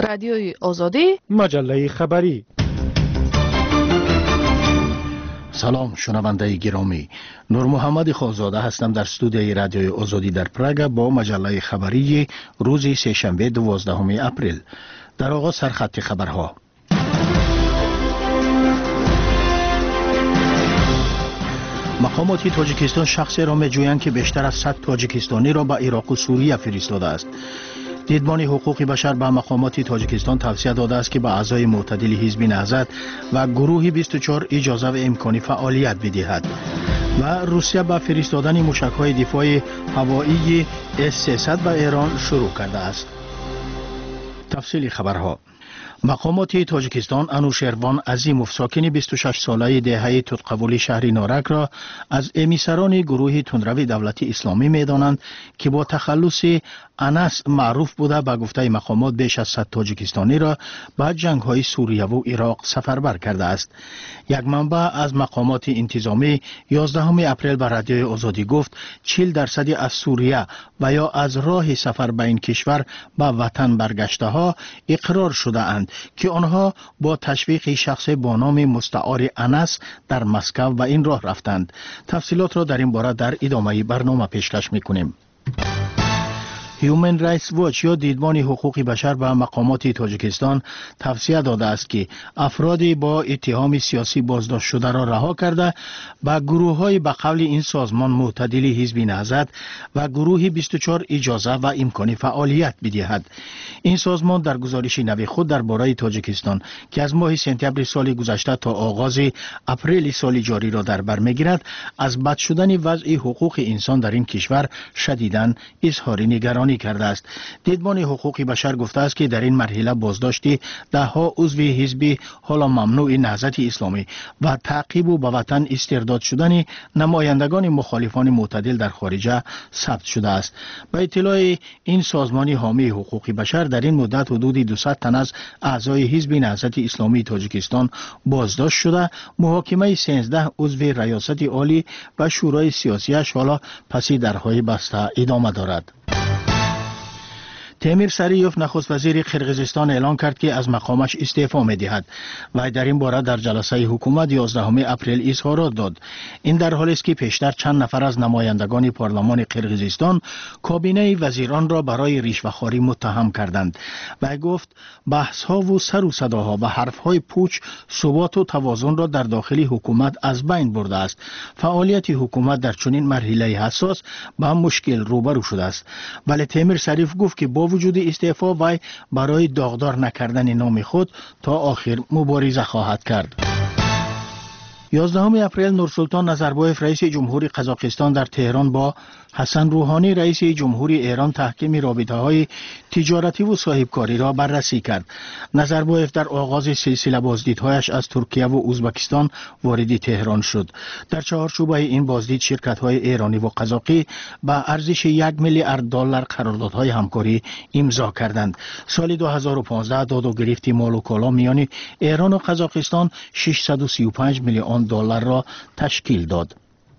رادیوی آزادی، مجله خبری. سلام شنونده گرامی، نور محمد خانزاده هستم در استودیوی رادیوی آزادی در پراگ با مجله خبری روز سه‌شنبه 12 اپریل. در آغاز سرخط خبرها. مقامات تاجیکستان شخصی را می‌جویند که بیشتر از 100 تاجیکستانی را به عراق و سوریه فرستاده است. دیدبان حقوق بشر به مقامات تاجیکستان توصیه داده است که به اعضای معتدل حزب نهضت و گروه 24 اجازه و امکان فعالیت بدهد. و روسیه به فرستادن موشک‌های دفاع هوایی S-300 به ایران شروع کرده است. تفصیل خبرها. مقامات تاجیکستان انوشیروان عظیموف ساکن 26 ساله دهه توتقولی شهر نارک را از امیسران گروه تندرو دولتی اسلامی می‌دانند که با تخلص انس معروف بوده. به گفته مقامات بیش از 100 تاجیکستانی را به جنگ‌های سوریه و عراق سفربر کرده است. یک منبع از مقامات انتظامی 11 اپریل به رادیوی آزادی گفت 40% از سوریه و یا از راه سفر به این کشور به وطن برگشته‌ها اقرار شده اند که آنها با تشویق شخص با نام مستعار انس در مسکو و این راه رفتند. تفصیلات را در این باره در ادامه برنامه پیشکش می‌کنیم. هیومن رایتس واچ یا دیدبان حقوق بشر به مقامات تاجیکستان توصیه داده است که افرادی با اتهام سیاسی بازداشت شده را رها کرده به گروه‌های به قول این سازمان معتدل حزب نهضت و گروه 24 اجازه و امکان فعالیت بدهد. این سازمان در گزارش نو خود درباره تاجیکستان که از ماه سپتامبر سال گذشته تا آغاز اپریل سال جاری را در بر می‌گیرد از بد شدن وضع حقوق انسان در این کشور شدیداً اظهار نگرانی کرده است. دیدبان حقوق بشر گفته است که در این مرحله بازداشت ده‌ها عضو حزب حالا ممنوع نهضت اسلامی و تعقیب و به وطن استرداد شدن نمایندگان مخالفان معتدل در خارج ثبت شده است. به اطلاع این سازمان حامی حقوق بشر در این مدت حدود 200 تن از اعضای حزب نهضت اسلامی تاجیکستان بازداشت شده. محاکمه 13 عضو ریاست عالی و شورای سیاسیش حالا پس درهای بسته ادامه دارد. تیمور سریوف نخست وزیر قرقیزستان اعلان کرد که از مقامش استعفا می‌دهد و در این باره در جلسه حکومت 11 اپریل اظهارات داد. این در حالی است که پیشتر چند نفر از نمایندگان پارلمان قرقیزستان کابینه وزیران را برای رشوه‌خواری متهم کردند و گفت بحث‌ها و سر و صداها و حرف‌های پوچ ثبات و توازن را در داخل حکومت از بین برده است. فعالیت حکومت در چنین مرحله حساس با مشکل روبرو شده است. ولی تیمور سریوف گفت که با وجود استعفا وی برای داغدار نکردن نام خود تا آخر مبارزه خواهد کرد. 11 اپریل نورسلطان نظربایف رئیس جمهوری قزاقستان در تهران با حسن روحانی رئیس جمهوری ایران تحکیم رابطه‌های تجارتی و صاحبکاری را بررسی کرد. نظربایف در آغاز سلسله بازدیدهایش از ترکیه و ازبکستان وارد تهران شد. در چهارچوب این بازدید شرکت‌های ایرانی و قزاقی به ارزش 1 میلیارد دلار قراردادهای همکاری امضا کردند. سال 2015 داد و گرفت مال و کالا میان ایران و قزاقستان 635 میلیون دلار را تشکیل داد.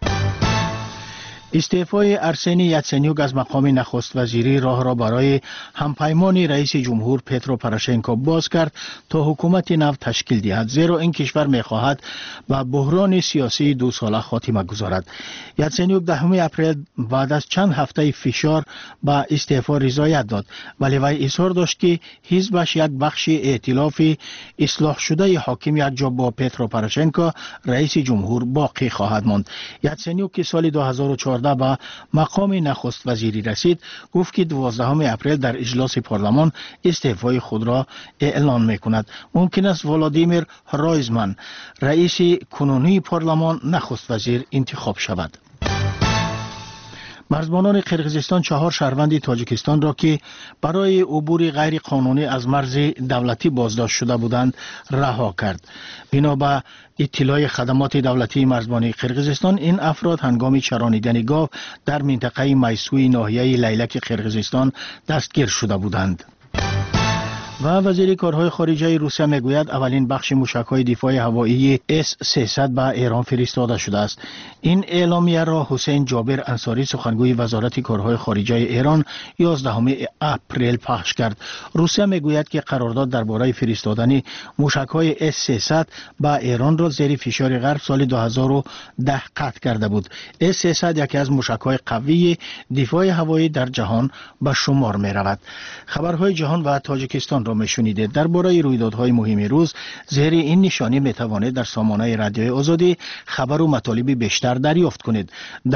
استعفای ارسنی یاتسنیوک از مقام نخست وزیری راه را برای همپیمان رئیس جمهور پترو پروشنکو باز کرد تا حکومت نو تشکیل دهد، زیرا این کشور می‌خواهد به بحران سیاسی 2 ساله خاتمه گذارد. یاتسنیوک 10 اپریل بعد از چند هفته فشار به استعفا رضایت داد، ولی وی اصرار داشت که حزبش یک بخش ائتلاف اصلاح شده حاکم یک جا با پترو پروشنکو رئیس جمهور باقی خواهد ماند. یاتسنیوک که سال 2014 به مقام نخست وزیری رسید گفت که 12 اپریل در اجلاس پارلمان استعفای خود را اعلان می‌کند. ممکن است ولادیمیر رایزمن رئیس کنونی پارلمان نخست وزیر انتخاب شود. مرزبانان قرقیزستان 4 شهروند تاجیکستان را که برای عبور غیر قانونی از مرز دولتی بازداشت شده بودند رها کرد. بنا به اطلاع خدمات دولتی مرزبانی قرقیزستان این افراد هنگام چرانیدن گاو در منطقه میسوی ناحیه لیلک قرقیزستان دستگیر شده بودند. و وزیر کارهای خارجه روسیه میگوید اولین بخش موشک‌های دفاعی هوایی S-300 به ایران فرستاده شده است. این اعلامیه را حسین جابر انصاری سخنگوی وزارت کارهای خارجه ایران 11 اپریل پخش کرد. روسیه میگوید که قرارداد درباره فرستادن موشک‌های S-300 به ایران را زیر فشار غرب سال 2010 قطع کرده بود. S-300 یکی از موشک‌های قوی دفاع هوایی در جهان به شمار می‌رود. خبرهای جهان و تاجیکستان را می‌شنیدید. درباره رویدادهای مهم روز زیر این نشانی می‌توانید در سامانه رادیوی آزادی خبر و مطالب بیشتر دریافت کنید.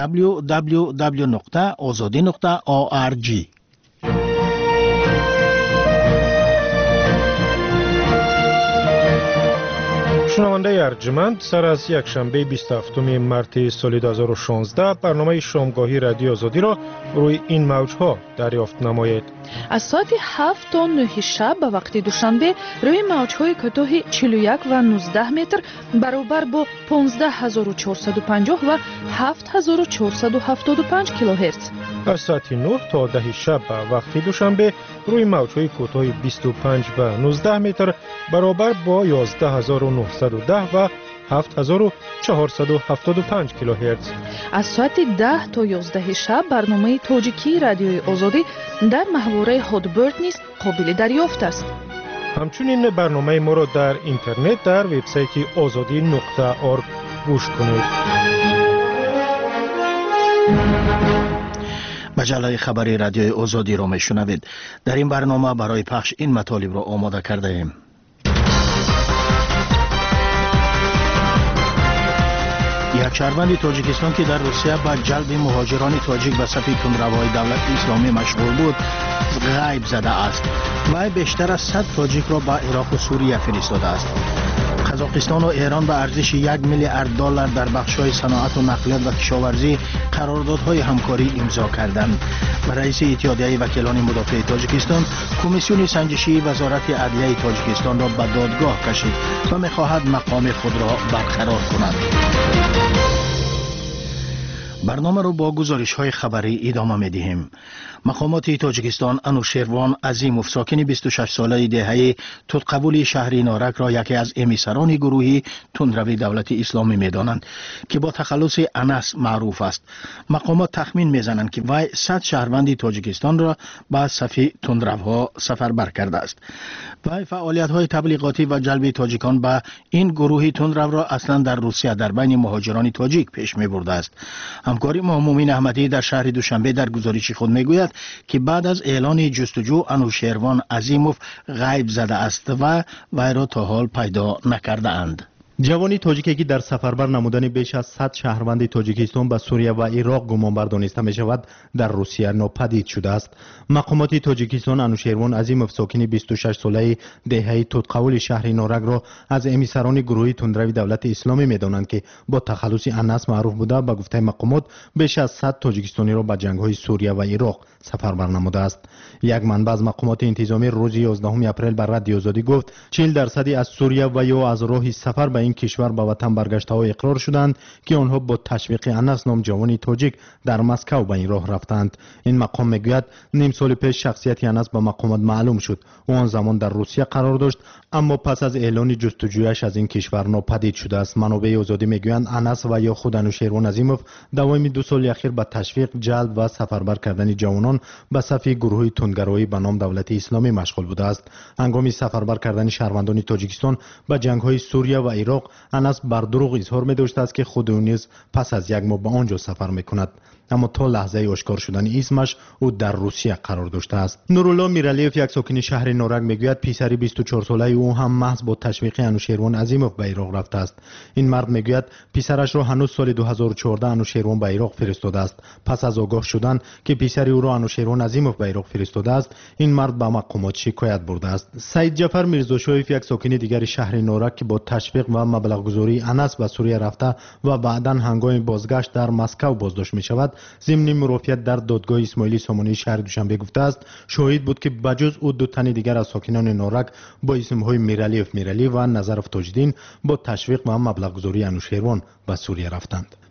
www.azadi.org. شنونده ارجمند، سر از یک شنبه 27 مارس سال 2016 برنامه شامگاهی رادیو آزادی را روی این موجها دریافت نمایید. از ساعت 7 تا 9 شب به وقت دوشنبه روی موجهای کوتاه 41 و 19 متر برابر با 15450 و 7475 کیلوهرتز. از ساعت 9 تا 10 شب به وقت دوشنبه روی موجهای کوتاه 25 و 19 متر برابر با 11910 و 7475 کیلوهرتز. از ساعت 10 تا 11 شب برنامه تاجیکی رادیوی آزادی در محوره هادبرد نیز قابل دریافت است. همچنین برنامه ما را در اینترنت در وبسایت azadi.org گوش کنید. مجله خبری رادیوی آزادی را میشنوید. در این برنامه برای پخش این مطالب را آماده کرده ایم. یک شهروند تاجیکستان که در روسیه با جلب مهاجران تاجیک به صف تندروهای دولت اسلامی مشغول بود غیب زده است. و بیشتر از 100 تاجیک را به عراق و سوریه فرستاده است. قزاقستان و ایران به ارزش 1 میلیارد دلار در بخش‌های صنعت و نقلیات و کشاورزی قراردادهای همکاری امضا کردند. رئیس اتحادیه وکیلان مدافع تاجیکستان کمیسیون سنجشی وزارت عدلیه تاجیکستان را به دادگاه کشید و می‌خواهد مقام خود را برقرار کند. برنامه را با گزارش‌های خبری ادامه می‌دهیم. مقامات تاجیکستان انوشیروان عظیموف ساکن 26 ساله دهه تودقبول شهر نارک را یکی از امیسران گروهی تندروی دولت اسلامی می‌دانند که با تخلص انس معروف است. مقامات تخمین می‌زنند که وی 100 شهروند تاجیکستان را به صف تندروها سفربر کرده است. وی فعالیت‌های تبلیغاتی و جلب تاجیکان به این گروه تندرو را اصلا در روسیه در بین مهاجران تاجیک پیش می‌برده است. همکاری ما مومین احمدی در شهر دوشنبه در گزارش خود میگوید که بعد از اعلان جستجو انوشیروان عظیموف غیب زده است و وی را تا حال پیدا نکرده اند. جوانی تاجیکی که در سفربر نمودن بیش از 100 شهروند تاجیکستان به سوریه و عراق گمانبر دانسته می شود در روسیه ناپدید شده است. مقامات تاجیکستان انوشیروان عظیموف ساکن 26 ساله دهه تودقبول شهر نارک را از امیسران گروهی تندروی دولت اسلامی می دانند که با تخلص انس معروف بوده. به گفته مقامات بیش از 100 تاجیکستانی را به جنگ‌های سوریه و عراق سفربر نموده است. یک منبع از مقامات انتظامی روز 11 اپریل بر رادیو آزادی گفت 40% از سوریه و یا از راه سفر به این کشور به وطن برگشته ها اقرار شدند که آنها با تشویق انس نام جوانی تاجیک در مسکو به این راه رفتند. این مقام میگوید نیم سال پیش شخصیت انس به مقامات معلوم شد. او آن زمان در روسیه قرار داشت اما پس از اعلان جستجویش از این کشور ناپدید شده است. منابع آزادی میگویند انس و یا خود انوشیروان عظیموف دوام 2 سال اخیر به تشویق، جلب و سفربر کردن جوانان به صف گروهی تندگرایی به نام دولت اسلامی مشغول بوده است. هنگام سفربر کردن شهروندان تاجیکستان به جنگ‌های سوریه و عراق انس بر دروغ اظهار می داشته است که خود او نیز پس از یک ماه به آنجا سفر می کند. اما تا لحظه آشکار شدن اسمش او در روسیه قرار داشته است. نورالله میرالیف یک ساکن شهر نارک میگوید پسر 24 ساله او هم محض با تشویق انوشیروان عظیموف به عراق رفته است. این مرد میگوید پسرش را هنوز سال 2014 انوشیروان به عراق فرستاده است. پس از آگاه شدن که پسر او را انوشیروان عظیموف به عراق فرستاده است، این مرد به مقامات شکایت برده است. سید جعفر میرزاشایف یک ساکن دیگر شهر نارک که با تشویق و مبلغ گذاری انس به سوریه رفته و بعداً هنگام بازگشت در مسکو بازداشت می شود، ضمن مرافعت در دادگاه اسماعیلی سامانی شهر دوشنبه گفته است شاهد بود که بجز او 2 تن دیگر از ساکنان نارک با اسمهای میرالی و نظرف تاجدین با تشویق و مبلغ گذاری انوشیروان به سوریه رفتند.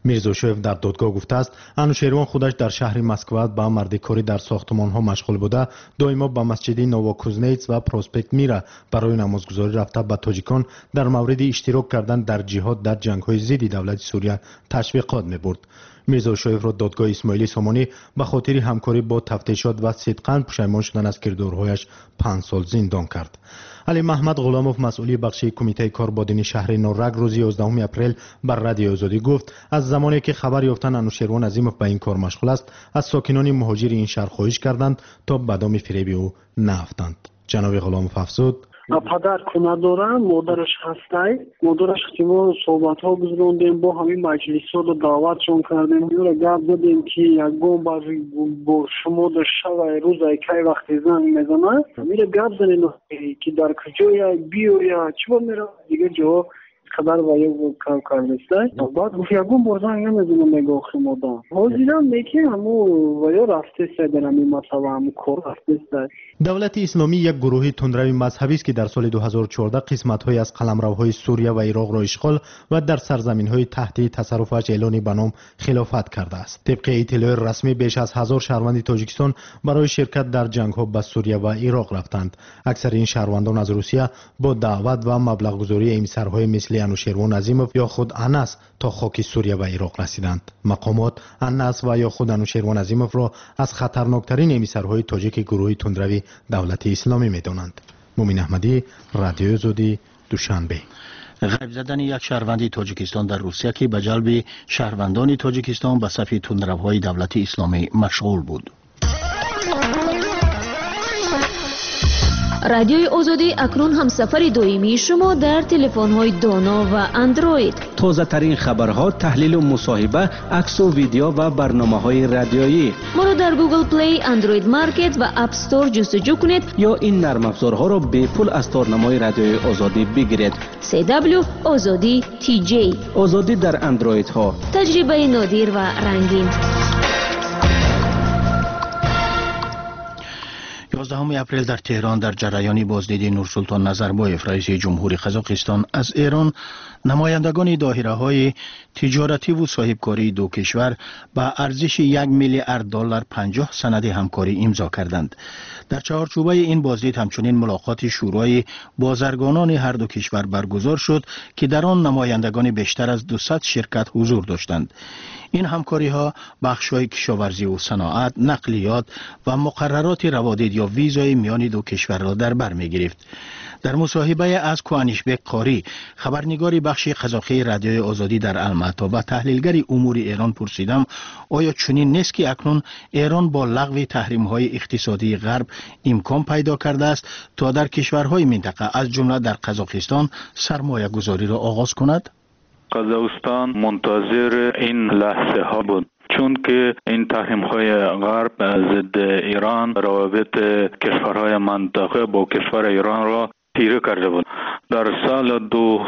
میرزاشویف در دادگاه گفته است انوشیروان خودش در شهر مسکو با مردکاری در ساختمان‌ها مشغول بوده، دائما به مسجد نووکوزنیتس و پروسپکت میره برای نمازگزاری رفته به تاجیکان در مورد اشتراک کردن در جهاد در جنگ‌های ضد دولت سوریه تشویقات می‌برد. میرزاشویف را دادگاه اسماعیلی سامانی به خاطر همکاری با تفتیشات و صدقاً پشیمان شدن از کردارهایش 5 سال زندان کرد. علی محمد غلاموف مسئول بخش کمیته کاربادی شهر نورگ روز 11 اپریل بر رادیو آزادی گفت از زمانی که خبر یافتند انوشیروان عظیموف به این کار مشغول است، از ساکنان مهاجر این شهر خواهش کردند تا به دام فریب او نیفتند. جناب غلاموف افزود: پدر کمک دارم، مادرش هسته، مادرش احتمال صحبت ها گذروندیم، با همین مجلس ها رو دعوتشون کردیم، میره گپ زدیم که یکگام با شما در شب روز کی وقتی زنگ میزنه میره گپ زنیم که در کجای بیو یا چی با میره دیگه جا خبر وایو کار کرده. بعد یکگام برزنگ نمیزنم میگه آخه مادام حاضرم میگه همو وایو رفته سه در همین مسئله همو کار رفته سه. دولت اسلامی یک گروه تندروی مذهبی است که در سال 2014 قسمت‌های از قلمروهای سوریه و عراق را اشغال و در سرزمین‌های تحت تصرفش اعلان به نام خلافت کرده است. طبق اطلاع رسمی بیش از 1000 شهروند تاجیکستان برای شرکت در جنگ‌ها به سوریه و عراق رفتند. اکثر این شهروندان از روسیه با دعوت و مبلغ‌گذاری امیسرهای مثل انوشیروان عظیموف یا خود انس تا خاک سوریه و عراق رسیدند. مقامات انس و یا خود انوشیروان عظیموف را از خطرناکترین امیسرهای تاجیک گروه تندروی دولت اسلامی می‌دانند. مومن احمدی، رادیو آزادی، دوشنبه. غیب زدن یک شهروند تاجیکستان در روسیه که به جلب شهروندان تاجیکستان به صف تندروهای دولت اسلامی مشغول بود. رادیوی آزادی اکنون هم سفر دائمی شما در تلفن‌های دانا و اندروید. تازه ترین خبرها، تحلیل و مصاحبه، عکس و ویدیو و برنامه‌های رادیویی. ما را در گوگل پلی، اندروید مارکت و اپ استور جستجو کنید یا این نرم افزارها را به پول از تارنمای رادیوی آزادی بگیرید. CW آزادی TJ. آزادی در اندروید ها. تجربه نادر و رنگین. 11 اپریل در تهران در جریان بازدید نورسلطان نظربایف رئیس جمهوری قزاقستان از ایران، نمایندگان دایره‌های تجارتی و صاحبکاری دو کشور با ارزش 1 میلیارد دلار 50 سند همکاری امضا کردند. در چهارچوبه این بازدید همچنین ملاقات شورای بازرگانان هر دو کشور برگزار شد که در آن نمایندگان بیشتر از 200 شرکت حضور داشتند. این همکاری ها بخش‌های کشاورزی و صنعت، نقلیات و مقررات روادید یا ویزای میان دو کشور را در بر می‌گرفت. در مصاحبه از کوانیشبک قاری، خبرنگار بخش قزاقی رادیوی آزادی در الماتا و تحلیلگر امور ایران پرسیدم آیا چنین نیست که اکنون ایران با لغو تحریم‌های اقتصادی غرب امکان پیدا کرده است تا در کشورهای منطقه از جمله در قزاقستان سرمایه گذاری را آغاز کند؟ قزاقستان منتظر این لحظه ها بود، چون که این تحریم های غرب ضد ایران روابط کشورهای منطقه با کشور ایران را تیره کرده بود. در سال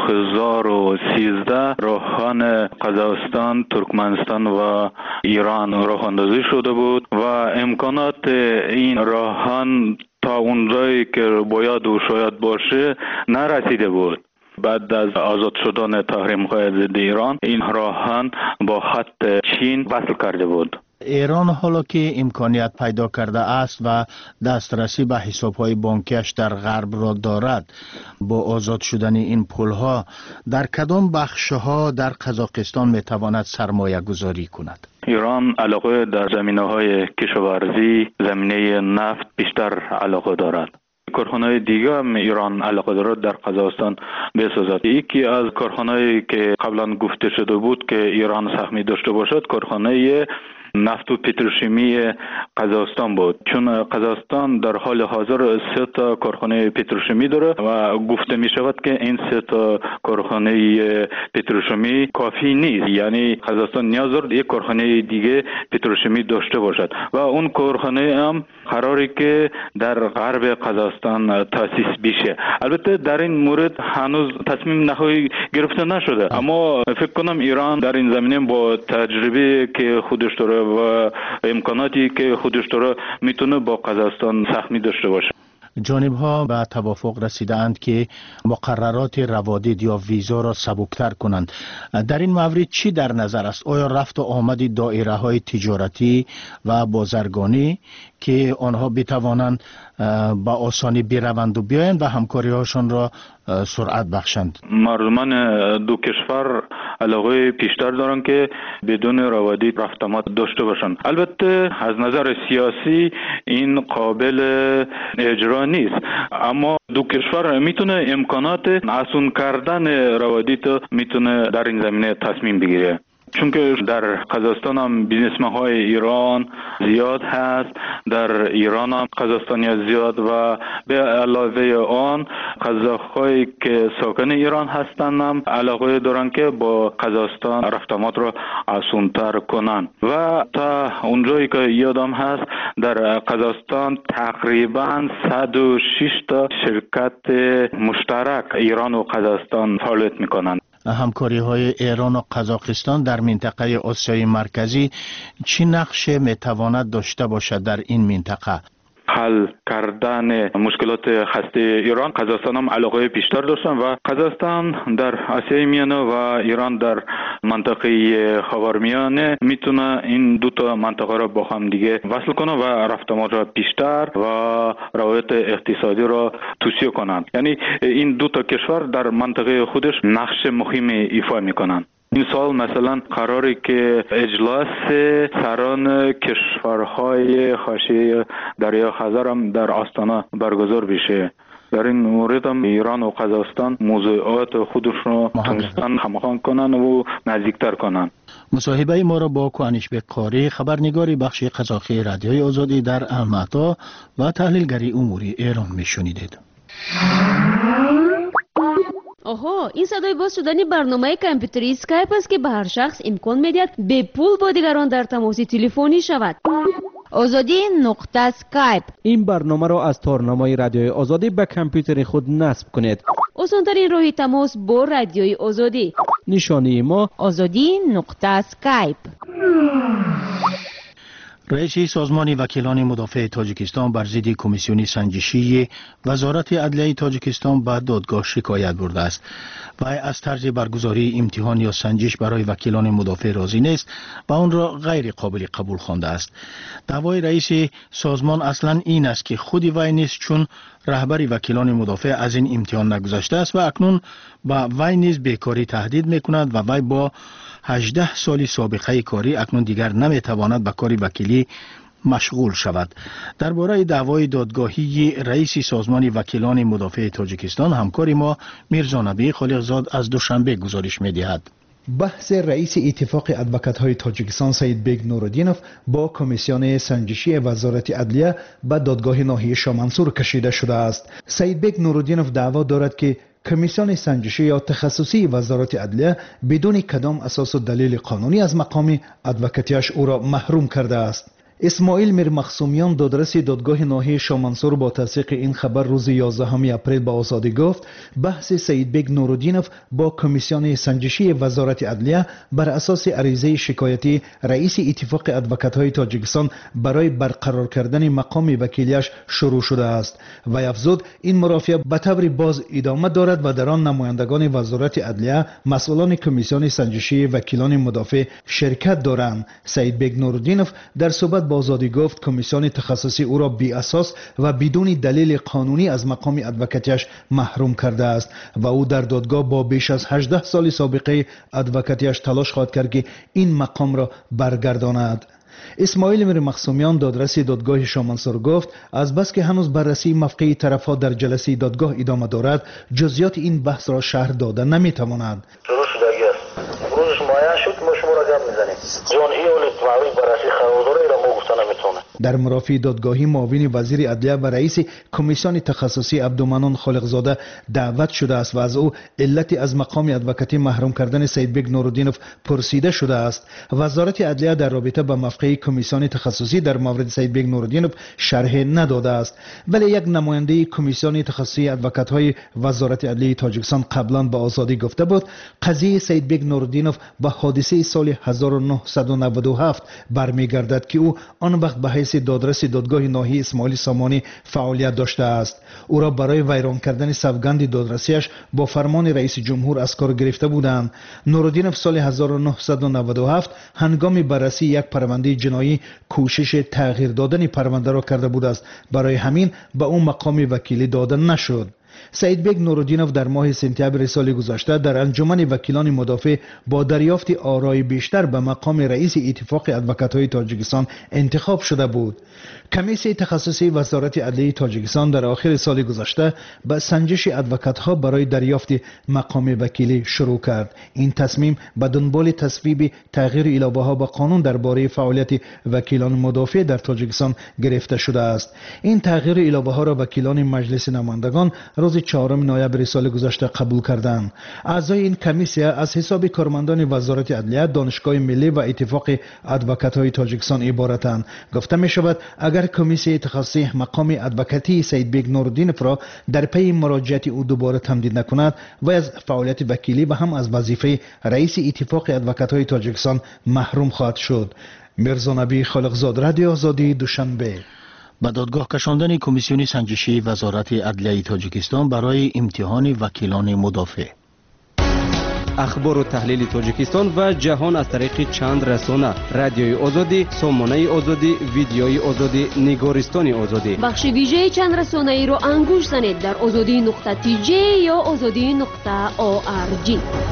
2013 راهان قزاقستان، ترکمنستان و ایران راه اندازی شده بود و امکانات این راهان تا اونجایی که باید و شاید باشه نرسیده بود. بعد از آزاد شدن تحریم‌های ضد ایران، این راهان با خط چین وصل کرده بود. ایران حالا که امکانیت پیدا کرده است و دسترسی به حساب‌های بانکیش در غرب را دارد، با آزاد شدن این پل‌ها در کدام بخش‌ها در قزاقستان می‌تواند سرمایه گذاری کند؟ ایران علاقه در زمینه‌های کشاورزی، زمینه نفت بیشتر علاقه دارد. کارخانه‌های دیگه هم ایران علاقه دارد در قزاقستان بسازد. یکی از کارخانه‌ای که قبلا گفته شده بود که ایران سهمی داشته باشد، کارخانه نفت و پتروشیمی قزاقستان بود، چون قزاقستان در حال حاضر 3 تا کارخانه پتروشیمی داره و گفته می شود که این 3 تا کارخانه پتروشیمی کافی نیست، یعنی قزاقستان نیاز دارد یک کارخانه دیگه پتروشیمی داشته باشد و اون کارخانه هم قراری که در غرب قزاقستان تأسیس بشه. البته در این مورد هنوز تصمیم نهایی گرفته نشده، اما فکر کنم ایران در این زمینه با تجربه که خودش داره و امکاناتی که خودش داره میتونه با قزاقستان سهمی داشته باشه. جانب‌ها به توافق رسیدند که مقررات روادید یا ویزا را سبکتر کنند. در این مورد چی در نظر است؟ آیا رفت و آمد دایره‌های تجارتی و بازرگانی که آنها بتوانند با آسانی بروند و بیایند و همکاری‌هاشان را سرعت بخشند؟ مردمان دو کشور علاقه بیشتر دارند که بدون روادید رفت آمد داشته باشند. البته از نظر سیاسی این قابل اجرا نیست، اما دو کشور میتونه امکانات آسان کردن روادید میتونه در این زمینه تصمیم بگیره. چون که در قزاقستان هم بیزنسمن های ایران زیاد هست، در ایران هم قزاقستانی زیاد و به علاوه آن قزاق هایی که ساکن ایران هستند هم علاقه دارن که با قزاقستان رفت آمد را آسان‌تر کنن. و تا اونجایی که یادم هست در قزاقستان تقریبا 106 تا شرکت مشترک ایران و قزاقستان فعالیت میکنند. همکاری‌های ایران و قزاقستان در منطقه آسیای مرکزی چه نقش میتواند داشته باشد در این منطقه؟ حل کردن مشکلات هسته ایران قزاقستان هم علاقه بیشتر داشتن و قزاقستان در آسیای میانه و ایران در منطقه خاورمیانه میتونه این دو تا منطقه را با هم دیگه وصل کنه و رفت آمد را بیشتر و روابط اقتصادی را توسعه کنند. یعنی این دو تا کشور در منطقه خودش نقش مهمی ایفا میکنند. این سال مثلا قراری که اجلاس سران کشورهای حاشیه دریای خزر هم در آستانه برگزار بشه. در این مورد هم ایران و قزاقستان موضوعات خودشون رو تونستن هماهنگ کنن و نزدیکتر کنن. مصاحبه ما را با کوانشبک قاری، خبرنگاری بخش قزاقی رادیوی آزادی در الماتا و تحلیلگری اموری ایران میشنیدید. آها، این صدای باز شدنی برنامه کامپیوتری اسکایپ است که به هر شخص امکان میدهد به پول با دیگران در تماس تلفنی شود. آزادی نقطه اسکایپ. این برنامه را از تارنمای رادیوی آزادی به کامپیوتر خود نصب کنید. آسان‌ترین راه تماس با رادیوی آزادی. نشانی ما آزادی نقطه اسکایپ. رئیس سازمان وکیلان مدافع تاجیکستان بر ضد کمیسیون سنجشی وزارت عدلیه تاجیکستان به دادگاه شکایت برده است. و از طرز برگزاری امتحان یا سنجش برای وکیلان مدافع راضی نیست و آن را غیر قابل قبول خوانده است. دعوای رئیس سازمان اصلا این است که خود وی نیز چون رهبر وکیلان مدافع از این امتحان نگذشته است و اکنون با وی نیز بیکاری تهدید میکند و وی با 18 سال سابقه کاری اکنون دیگر نمیتواند به کار وکیلی مشغول شود. درباره دعوای دادگاهی رئیس سازمان وکیلان مدافع تاجیکستان همکار ما میرزا نبی خالقزاد از دوشنبه گزارش می‌دهد. بحث رئیس اتفاق ادوکات‌های تاجیکستان سید بیگ نورالدینوف با کمیسیون سنجشی وزارت عدلیه به دادگاه ناحیه شامنسور کشیده شده است. سید بیگ نورالدینوف دعوا دارد که کمیسیون سنجشی یا تخصصی وزارت عدلیه بدون کدام اساس و دلیل قانونی از مقام ادوکاتیش او را محروم کرده است. اسماعیل میر مخصومیان دادرس دادگاه ناحیه شامنسور با تصدیق این خبر روز 11 اپریل به آزادی گفت بحث سید بیگ نورالدینوف با کمیسیون سنجشی وزارت عدلیه بر اساس عریضه شکایتی رئیس اتفاق ادوکات‌های تاجیکستان برای برقرار کردن مقام وکیلیش شروع شده است و افزود این مرافعه به طور باز ادامه دارد و در آن نمایندگان وزارت عدلیه مسئولان کمیسیون سنجشی وکیلان مدافع شرکت دارند. سید بیگ نورالدینوف در صحبت با آزادی گفت کمیسیون تخصصی او را بی اساس و بدون دلیل قانونی از مقام ادوکاتیش محروم کرده است و او در دادگاه با بیش از 18 سال سابقه ادوکاتیش تلاش خواهد کرد که این مقام را برگرداند. اسماعیل میر مخصومیان دادرس دادگاه شامنسور گفت از بس که هنوز بررسی موقع طرف‌ها در جلسه دادگاه ادامه دارد جزئیات این بحث را شرح داده نمی‌تواند. روزش معین شد ما شما را گپ میزنیم جان ایول معروف بررسی خواهداره را ما گفتن نمیتونه. در مرافع دادگاهی معاون وزیر عدلیه و رئیس کمیسیون تخصصی عبدالمنان خالقزاده دعوت شده است و از او علت از مقام ادوکاتی محروم کردن سید بیگ نورالدینوف پرسیده شده است. وزارت عدلیه در رابطه با موقع کمیسیون تخصصی در مورد سید بیگ نورالدینوف شرح نداده است، ولی یک نماینده کمیسیون تخصصی ادوکات‌های وزارت عدلیه تاجیکستان قبلا به آزادی گفته بود قضیه سید بیگ نورالدینوف به حادثه سال 1997 برمیگردد که او آن وقت به حیث رئیس دادرس دادگاه ناحیه اسماعیل سامانی فعالیت داشته است. او را برای ویران کردن سوگند دادرسیش با فرمان رئیس جمهور از کار گرفته بودند. نورالدینوف سال 1997 هنگام بررسی یک پرونده جنایی کوشش تغییر دادن پرونده را کرده بود است. برای همین به او مقام وکیلی داده نشد. سعید بیگ نورالدینوف در ماه سپتامبر سال گذشته در انجمن وکیلان مدافع با دریافت آرای بیشتر به مقام رئیس اتفاق ادوکات‌های تاجیکستان انتخاب شده بود. کمیسیون تخصصی وزارت عدلیه تاجیکستان در آخر سال گذشته به سنجش ادوکات‌ها برای دریافت مقام وکیلی شروع کرد. این تصمیم به دنبال تصویب تغییر ایلابه‌ها به قانون درباره فعالیت وکیلان مدافع در تاجیکستان گرفته شده است. این تغییر ایلابه‌ها را وکیلان مجلس نمایندگان روز 4 نوامبر سال گذشته قبول کردند. اعضای این کمیسیه از حساب کارمندان وزارت عدلیه، دانشگاه ملی و اتفاق ادوکات‌های تاجیکستان عبارتند. گفته می شود اگر کمیسیون تخصصی مقام ادوکاتی سعید بیگ نورالدینوف را در پی مراجعت او دوباره تمدید نکند و از فعالیت وکیلی و هم از وظیفه رئیس اتفاق ادوکات‌های تاجیکستان محروم خواهد شد. میرزا نبی خالقزاد، رادیو آزادی، دوشنبه. به دادگاه کشاندن کمیسیون سنجشی وزارت عدلیه تاجیکستان برای امتحان وکیلان مدافع. اخبار و تحلیل تاجیکستان و جهان از طریق چند رسانه: رادیوی آزادی، سامانه آزادی، ویدیوی آزادی، نگارستان آزادی. بخش ویژه چند رسانه ای را انگوش زنید در azadi.tj یا azadi.org.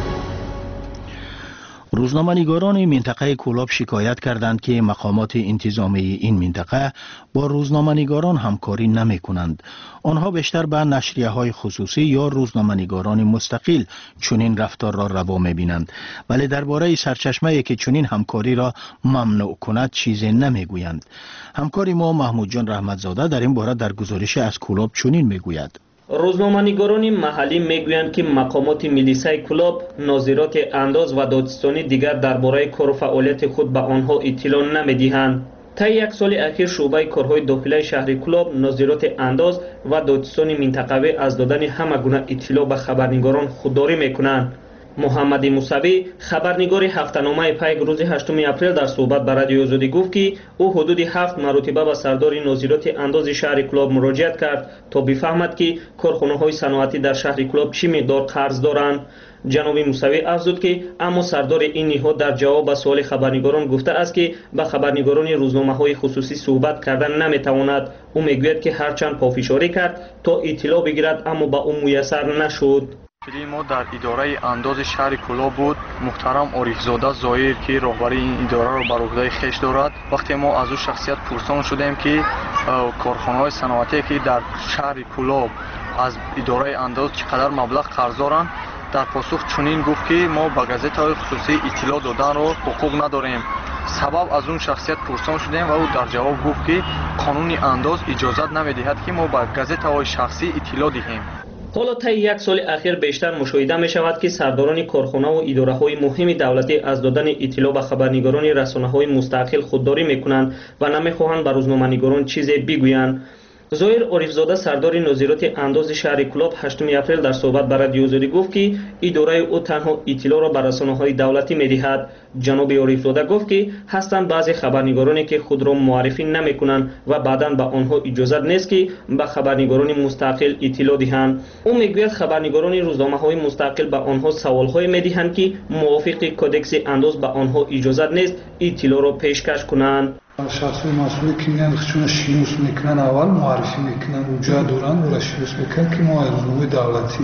روزنامه‌نگاران منطقه کولاب شکایت کردند که مقامات انتظامی این منطقه با روزنامه‌نگاران همکاری نمی‌کنند. آنها بیشتر به نشریه‌های خصوصی یا روزنامه‌نگاران مستقل چنین رفتار را روا می‌بینند، ولی درباره سرچشمه‌ای که چنین همکاری را ممنوع کند چیزی نمی‌گویند. همکار ما محمود جان رحمتزاده در این باره در گزارش از کولاب چنین می‌گوید: روزنامه‌نگاران محلی میگویند که مقامات ملیسای کلاب، ناظرات انداز و دادستانی دیگر درباره کار و فعالیت خود به آنها اطلاع نمی‌دهند. طی یک سال اخیر شعبه کارهای داخلی شهر کلاب، ناظرات انداز و دادستانی منطقوی از دادن همه گونه اطلاع به خبرنگاران خودداری می‌کنند. محمد موسوی، خبرنگار هفته‌نامه پیک، روز 8 اپریل در صحبت با رادیو آزادی گفت که او حدود 7 مرتبه به سردار ناظرات انداز شهر کلاب مراجعت کرد تا بفهمد که کارخانه‌های صنعتی در شهر کلاب چه مقدار قرض دارند. جناب موسوی افزود که اما سردار این نهاد در جواب به سوال خبرنگاران گفته است که به خبرنگاران روزنامه‌های خصوصی صحبت کردن نمی‌تواند. او میگوید که هرچند پافشاری کرد تا اطلاع بگیرد اما به او میسر نشد. ما در اداره انداز شهر کلاب بود. محترم عارفزاده ظاهر که راهبری این اداره را بر عهده خویش دارد، وقتی ما از او شخصیت پرسان شدیم که کارخانه‌های صنعتی که در شهر کلاب از اداره انداز چقدر مبلغ قرض دارند، در پاسخ چنین گفت که ما به گازت‌های خصوصی اطلاع دادن را حقوق نداریم. سبب از اون شخصیت پرسان شدیم و او در جواب گفت که قانون انداز اجازت نمی‌دهد که ما به گازت‌های شخصی اطلاع دهیم. حالا طی یک سال اخیر بیشتر مشاهده می شود که سرداران کارخانه و اداره‌های مهم دولتی از دادن اطلاع به خبرنگاران رسانه‌های مستقل خودداری می‌کنند و نمی‌خواهند به روزنامه‌نگاران چیزی بگویند. ظاهر عارفزاده، سردار ناظرات انداز شهر کلاب، 8 اپریل در صحبت با رادیو آزادی گفت که اداره او تنها اطلاع را به رسانه‌های دولتی می‌دهد. جناب عارفزاده گفت که هستند بعضی خبرنگارانی که خود را معرفی نمی‌کنند و بعداً به آنها اجازه نیست که به خبرنگاران مستقل اطلاع دهند. او میگوید خبرنگاران روزنامه‌های مستقل به آنها سوال‌های می‌دهند که موافق کدکس انداز به آنها اجازه نیست اطلاع را پیشکش کنند. شخصی مسئولی که میان چون شیوس میکنن اول معرفی میکنن اونجا دوران و شیوس میکنن که ما روزنامه دولتی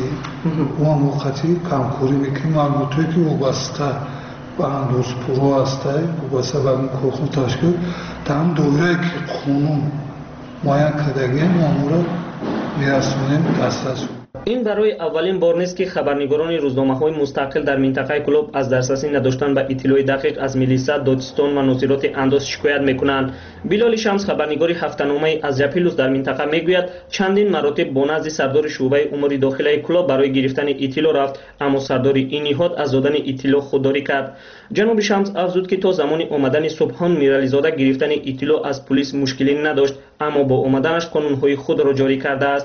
و موقتی کامکوری میکنیم البته که وابسته به انداز پرو هسته وابسته به اون کارخانه تشکیل تمام دوره که قانون معین کردگی ما را میرسونیم دسترس. این برای اولین بار نیست که خبرنگاران روزنامه‌های مستقل در منطقه کلاب از دسترسی نداشتن به اطلاع دقیق از ملیسا، دادستان و ناظرات انداز شکایت میکنند. بلال شمس، خبرنگار هفته‌نامه از جپیلوس در منطقه میگوید چندین مراتب با نزد سردار شعبه امور داخلی کلاب برای گرفتن اطلاع رفت، اما سردار این نهاد از دادن اطلاع خودداری کرد. جناب شمس افزود که تا زمان آمدن سبحان میرعلی‌زاده گرفتن اطلاع از پلیس مشکلی نداشت، اما با آمدنش قانون‌های خود را جاری کرده است.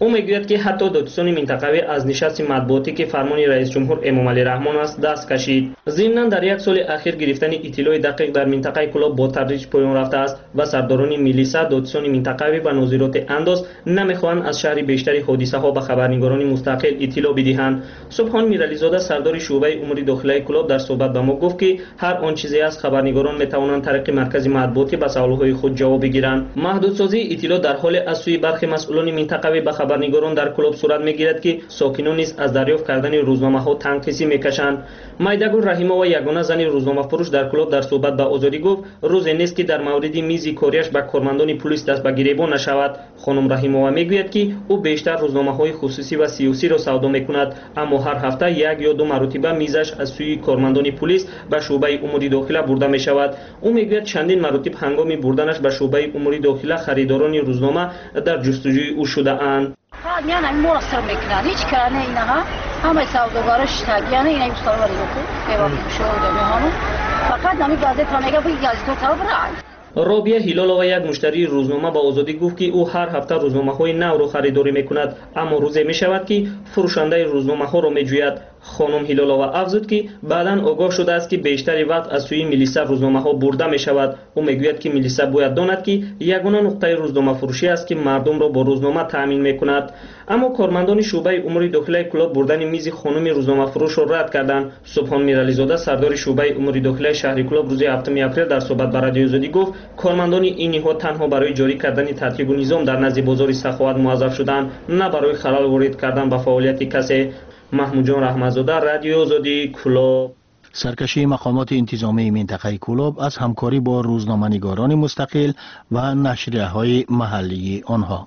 او میگوید که حتی دادستان منطقوی از نشست مطبوعاتی که فرمان رئیس جمهور امامعلی رحمان است دست کشید. ضمناً در یک سال اخیر گرفتن اطلاع دقیق در منطقه کلاب با تدریج پایان رفته است و سرداران میلیسا، دادستان منطقوی و ناظرات انداز نمیخواهند از شهر بیشتر حادثه ها به خبرنگاران مستقل اطلاع بدهند. سبحان میرعلیزاده سردار شعبه امور داخلی کلاب در صحبت به ما گفت که هر آن چیزی از خبرنگاران میتوانند طریق مرکز مطبوعاتی به سوالهای خود جواب بگیرند. محدودسازی اطلاع در حال از سوی برخی مسئولان منطقوی به خبرنگاران در کلاب صورت میگیرد که ساکنان نیز از دریافت کردن روزنامه ها تنقیسی میکشند. مایدگل رحیمه و یگانه زن روزنامه فروش در کلاب در صحبت به آزادی گفت روزی نیست که در مورد میز کاریش به کارمندان پلیس دست به گریبان نشود. خانم رحیمه میگوید که او بیشتر روزنامه های خصوصی و سیاسی را سودا میکند، اما هر هفته یک یا دو مرتبه میزش از سوی کارمندان پلیس به شعبه امور داخله برده می شود. او میگوید چندین مرتبه هنگام بردنش به شعبه امور داخله خریداران روزنامه در جستجوی او شده اند. یعنی مرسر میکنند هیچ کاری اینها همه سوداگرش تاگیانه اینا مستواری رو که وقتی شده میهمون فقط نمی گازت میگه بی گازت تا برای رابعه هلالова یک مشتری روزنامه با آزادی گفت که او هر هفته روزنامه‌های نو را خریداری می‌کند، اما روزی می‌شود که فروشنده روزنامه‌ها را می‌جوید. خانم هلالова افزود که بعداً آگاه شده است که بیشتری وقت از سوی میلیسا روزنامه‌ها برده می‌شود. او می‌گوید که میلیسا باید داند که یگانه نقطه روزنامه فروشی است که مردم را با روزنامه تأمین می‌کند. اما کارمندان شعبه امور داخلی کلاب بردن میز خانم روزنامه فروش را رد کردند. سبحان میرعلیزاده سردار شعبه امور داخلی شهر کلاب روز 7 اپریل در صحبت با رادیو آزادی گفت کارمندان این نهاد تنها برای جاری کردن ترتیب و نظام در نزد بازار سخاوت موظف شدند، نه برای خلل وارد کردن به فعالیت کسی. محمود جان رحمتزاده، رادیو آزادی کلاب. سرکشی مقامات انتظامی منطقه کلاب از همکاری با روزنامه‌نگاران مستقل و نشریه‌های محلی آنها.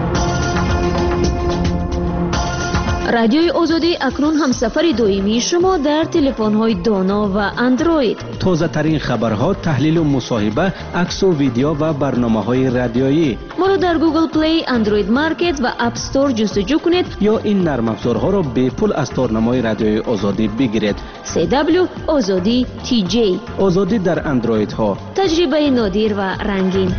رادیوی آزادی اکنون هم سفر دائمی شما در تلفن‌های دانا و اندروید. تازه ترین خبرها، تحلیل و مصاحبه، عکس و ویدیو و برنامه‌های رادیویی. ما را در گوگل پلی، اندروید مارکت و اپ استور جستجو کنید یا این نرم افزارها را به پول از تارنمای رادیوی آزادی بگیرید. CW آزادی TJ. آزادی در اندروید ها. تجربه نادر و رنگین.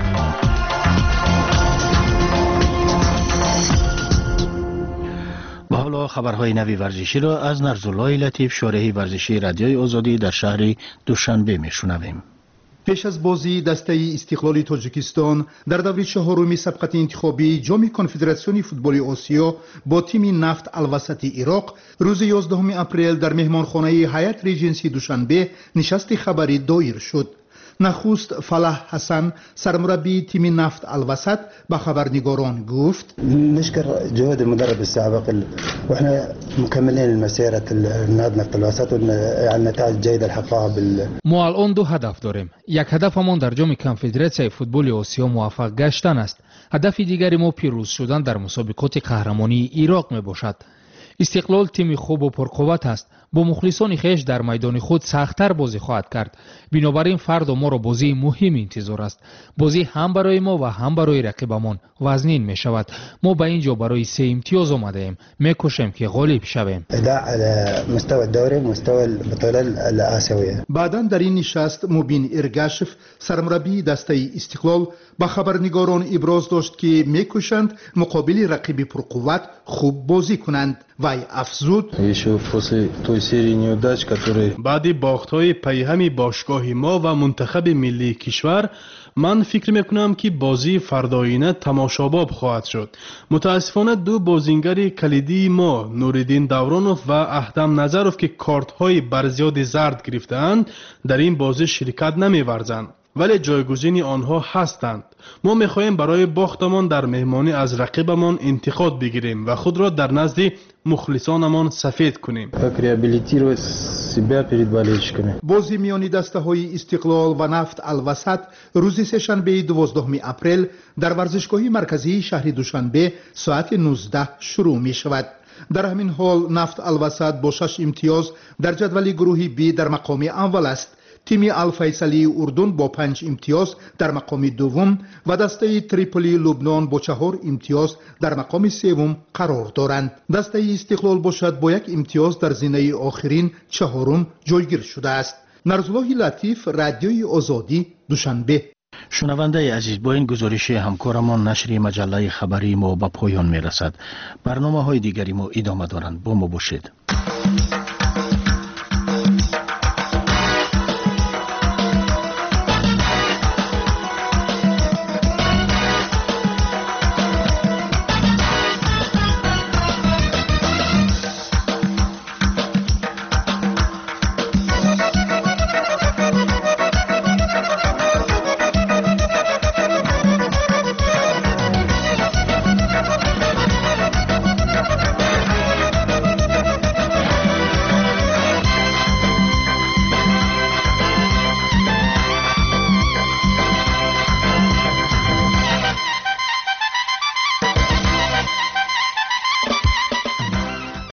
و حالا خبرهای نوی ورزشی را از نرزالله لطیف، شارح ورزشی رادیوی آزادی در شهر دوشنبه میشنویم. پیش از بازی دسته استقلال تاجیکستان در دوره چهارم سبقت انتخابی جام کنفدراسیون فوتبال آسیا با تیم نفت الوسط عراق روز 11 اپریل در مهمانخانه هیئت ریجنسی دوشنبه نشست خبری دایر شد. نخست فلاح حسن سرمربی تیم نفت الوسط به خبرنگاران گفت نشكر جهود المدرب السابق واحنا مكملين مسيره النادي نفت الوسط والنتائج جيده الحقها ما الان دو هدف داریم. یک هدفمان در جام کنفدراسیون فوتبال آسیا موفق گشتن است. هدف دیگری ما پیروز شدن در مسابقات قهرمانی عراق می باشد. استقلال تیم خوب و پرقوت است. با مخلصان خویش در میدان خود سخت‌تر بازی خواهد کرد. بنابراین فردا ما را بازی مهم انتظار است. بازی هم برای ما و هم برای رقیبمان وزنین می شود. ما به اینجا برای 3 امتیاز آمده ایم. می‌کوشیم که غالب شویم. مستوى الدوري مستوى البطوله الاسيويه. بعداً در این نشست مبین ارگاشف سرمربی دسته استقلال با خبرنگاران ابراز داشت که می‌کوشند مقابل رقیب پرقوت خوب بازی کنند. وی افزود بعد باخت‌های پیهم باشگاه ما و منتخب ملی کشور من فکر میکنم که بازی فرداینه تماشاباب خواهد شد. متاسفانه دو بازیگر کلیدی ما نوریدین دورانوف و اهدم نظروف که کارت‌های برزیاد زرد گرفتند در این بازی شرکت نمی‌ورزند، ولی جایگزین آنها هستند. ما میخواهیم برای باختمان در مهمانی از رقیبمان انتقاد بگیریم و خود را در نزد مخلصانمان سفید کنیم. بازی میانی دسته های استقلال و نفت الوسط روز سه‌شنبه 12 اپریل در ورزشگاه مرکزی شهر دوشنبه ساعت 19 شروع می شود. در همین حال نفت الوسط با 6 امتیاز در جدول گروه بی در مقام اول است. تیم الفیصلی اردن با 5 امتیاز در مقام دوم و دسته تریپولی لبنان با 4 امتیاز در مقام سوم قرار دارند. دسته استقلال باشد با 1 امتیاز در زینه آخرین چهارم جایگیر شده است. نرزالله لطیف، رادیوی آزادی، دوشنبه. شنونده عزیز، با این گزارش همکارمان نشر مجله خبری ما به پایان میرسد. برنامه های دیگری ما ادامه دارند. با ما باشید.